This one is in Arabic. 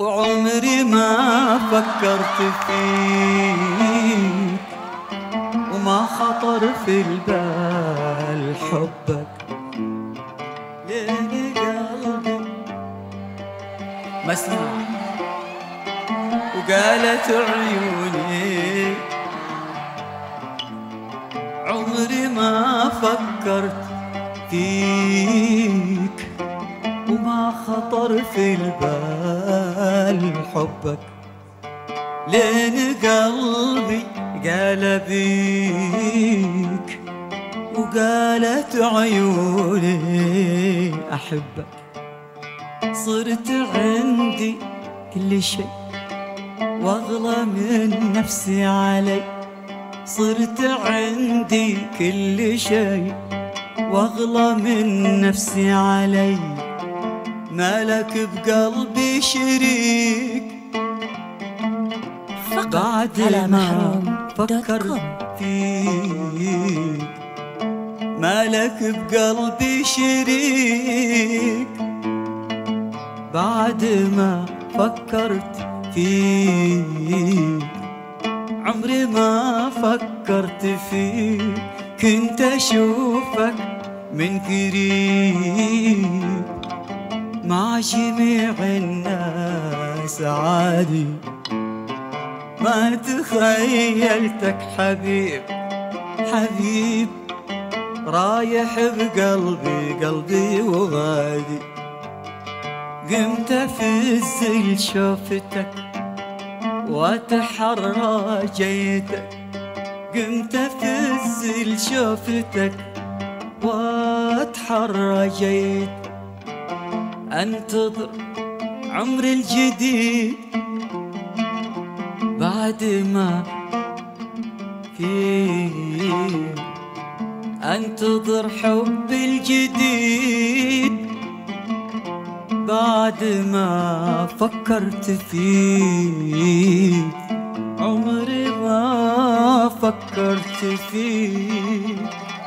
وعمري ما فكرت فيك وما خطر في البال حبك. لين قلبي ما اسمع وقالت عيوني عمري ما فكرت فيك وما خطر في البال حبك. لين قلبي قال بيك وقالت عيوني أحبك. صرت عندي كل شيء واغلى من نفسي علي. صرت عندي كل شيء واغلى من نفسي علي. مالك بقلبي شريك بعد ما فكرت فيك. مالك بقلبي شريك بعد ما فكرت فيك. عمري ما فكرت فيك كنت أشوفك من قريب مع جميع الناس عادي. ما تخيلتك حبيب حبيب رايح بقلبي قلبي وغادي. قمت أفز لشوفتك واتحرى جيدك. قمت أفز لشوفتك واتحرى جيدك. انتظر عمر الجديد بعد ما فيه. انتظر حب الجديد بعد ما فكرت فيك. عمري ما فكرت فيك